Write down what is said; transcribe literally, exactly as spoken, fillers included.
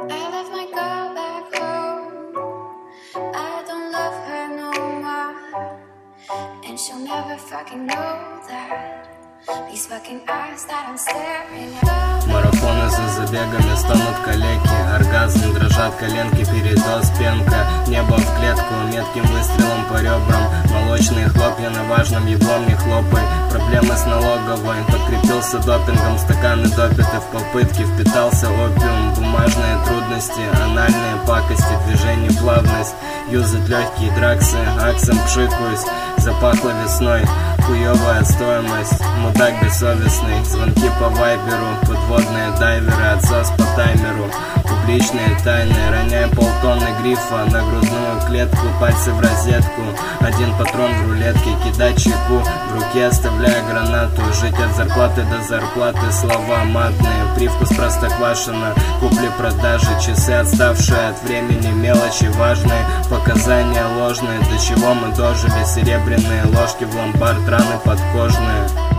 I left my girl back home. I don't love her no more, and she'll never fucking know that. These fucking eyes that I'm staring at. Марафоны за забегами, стонут калеки, оргазм, дрожат коленки, передоз, пенка. Небо в клетку, метким выстрелом по ребрам. Молочные хлопья на важном еблом не хлопай. Проблемы с налоговой, подкрепился допингом. Стаканы допиты в попытке, впитался опиум. Бумажные трудности, анальные пакости, движение плавность. Юзать легкие драксы, аксом пшикаюсь. Запахло весной, хуевая стоимость. Мудак бессовестный, звонки по вайберу. Подводные дайверы, отсос по таймеру. Публичные тайны, роняя полтонны грифа на грудную клетку, пальцы в розетку. Один патрон в рулетке, кидать чеку в руке, оставляя гранату. Жить от зарплаты до зарплаты, слова матные. Привкус простоквашино, купли-продажи. Часы, отставшие от времени, мелочи важные. Показания ложные, до чего мы дожили. Серебряные ложки в ломбард, раны подкожные.